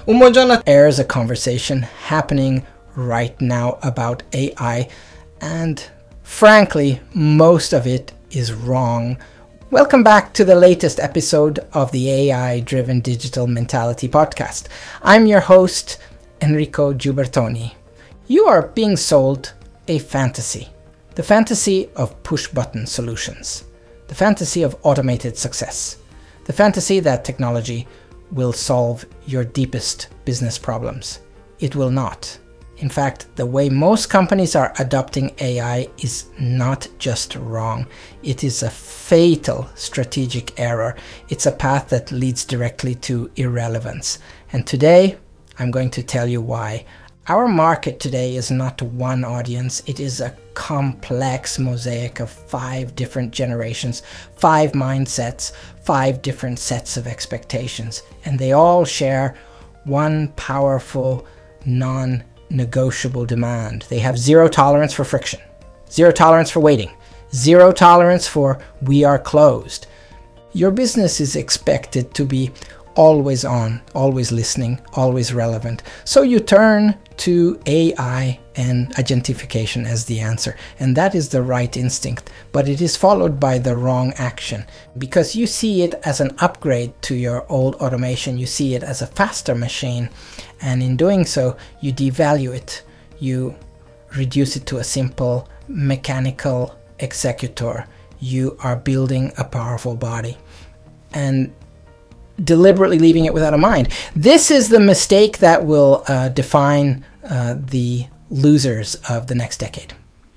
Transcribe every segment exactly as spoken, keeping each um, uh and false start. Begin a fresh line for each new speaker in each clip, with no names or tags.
Umoja airs a conversation happening right now about A I, and frankly, most of it is wrong. Welcome back to the latest episode of the A I-driven Digital Mentality podcast. I'm your host, Enrico Giubertoni. You are being sold a fantasy. The fantasy of push-button solutions. The fantasy of automated success. The fantasy that technology will solve your deepest business problems. It will not. In fact, the way most companies are adopting A I is not just wrong. It is a fatal strategic error. It's a path that leads directly to irrelevance. And today, I'm going to tell you why. Our market today is not one audience. It is a complex mosaic of five different generations, five mindsets, five different sets of expectations. And they all share one powerful, non-negotiable demand. They have zero tolerance for friction, zero tolerance for waiting, zero tolerance for we are closed. Your business is expected to be always on, always listening, always relevant. So you turn to A I and agentification as the answer. And that is the right instinct, but it is followed by the wrong action because you see it as an upgrade to your old automation. You see it as a faster machine. And in doing so, you devalue it. You reduce it to a simple mechanical executor. You are building a powerful body and deliberately leaving it without a mind. This is the mistake that will uh, define uh, the losers of the next decade.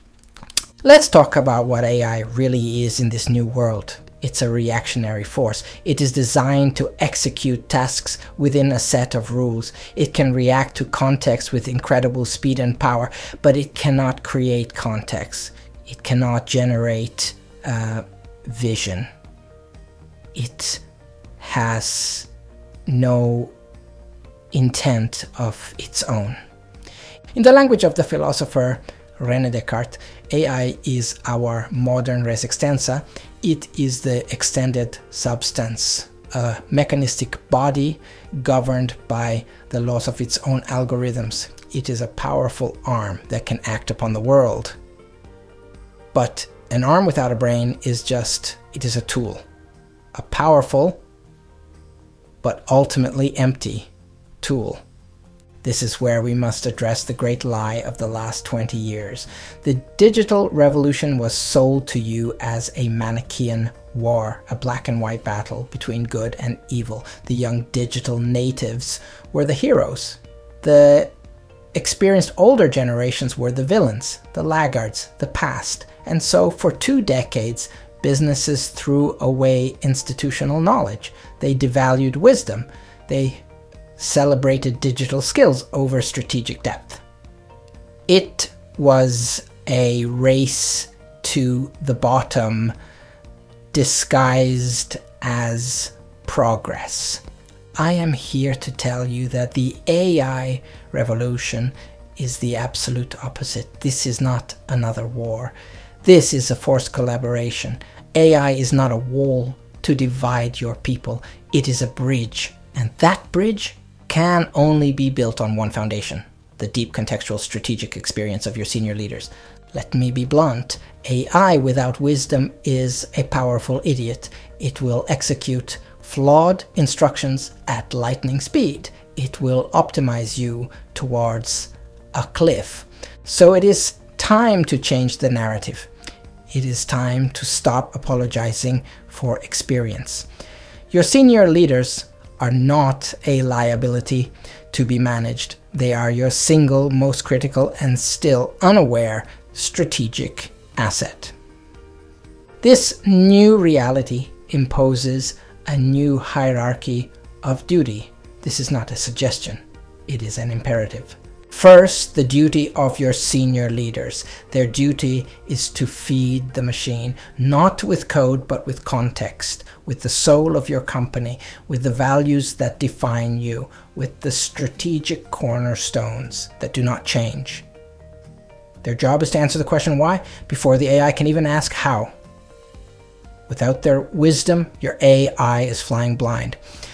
Let's talk about what A I really is in this new world. It's a reactionary force. It is designed to execute tasks within a set of rules. It can react to context with incredible speed and power, but it cannot create context. It cannot generate uh, vision. It has no intent of its own. In the language of the philosopher René Descartes, A I is our modern res extensa. It is the extended substance, a mechanistic body governed by the laws of its own algorithms. It is a powerful arm that can act upon the world. But an arm without a brain is just, it is a tool. A powerful but ultimately empty tool. This is where we must address the great lie of the last twenty years. The digital revolution was sold to you as a Manichaean war, a black and white battle between good and evil. The young digital natives were the heroes. The experienced older generations were the villains, the laggards, the past. And so for two decades, businesses threw away institutional knowledge. They devalued wisdom. They celebrated digital skills over strategic depth. It was a race to the bottom disguised as progress. I am here to tell you that the A I revolution is the absolute opposite. This is not another war. This is a forced collaboration. A I is not a wall to divide your people. It is a bridge. And that bridge can only be built on one foundation, the deep contextual strategic experience of your senior leaders. Let me be blunt. A I without wisdom is a powerful idiot. It will execute flawed instructions at lightning speed. It will optimize you towards a cliff. So it is time to change the narrative. It is time to stop apologizing for experience. Your senior leaders are not a liability to be managed. They are your single most critical and still unaware strategic asset. This new reality imposes a new hierarchy of duty. This is not a suggestion. It is an imperative. First, the duty of your senior leaders. Their duty is to feed the machine, not with code, but with context, with the soul of your company, with the values that define you, with the strategic cornerstones that do not change. Their job is to answer the question why before the A I can even ask how. Without their wisdom, your A I is flying blind.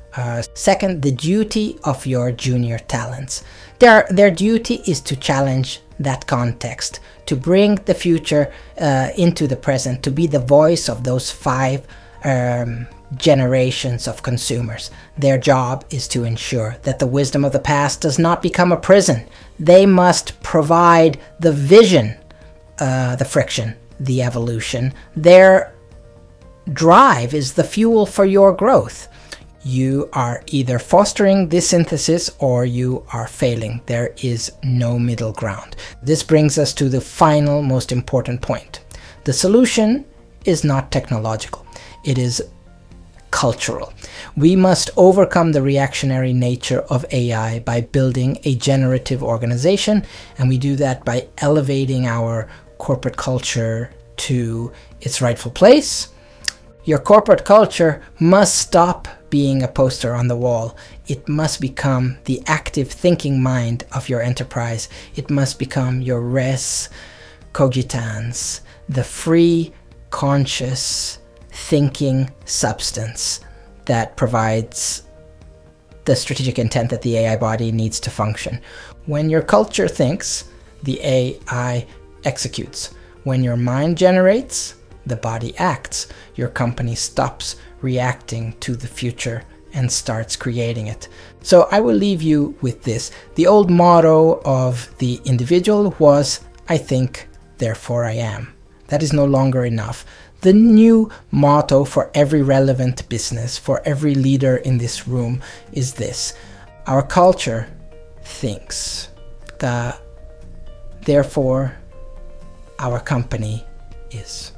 Uh, second, the duty of your junior talents. Their, their duty is to challenge that context, to bring the future uh, into the present, to be the voice of those five um, generations of consumers. Their job is to ensure that the wisdom of the past does not become a prison. They must provide the vision, uh, the friction, the evolution. Their drive is the fuel for your growth. You are either fostering this synthesis or you are failing. There is no middle ground. This brings us to the final, most important point. The solution is not technological. It is cultural. We must overcome the reactionary nature of A I by building a generative organization, and we do that by elevating our corporate culture to its rightful place. Your corporate culture must stop being a poster on the wall. It must become the active thinking mind of your enterprise. It must become your res cogitans, the free, conscious, thinking substance that provides the strategic intent that the A I body needs to function. When your culture thinks, the A I executes. When your mind generates, the body acts. Your company stops reacting to the future and starts creating it. So I will leave you with this. The old motto of the individual was, I think, therefore I am. That is no longer enough. The new motto for every relevant business, for every leader in this room, is this: our culture thinks. The, therefore, our company is.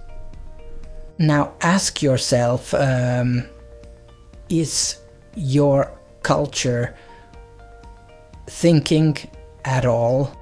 Now ask yourself, um, is your culture thinking at all?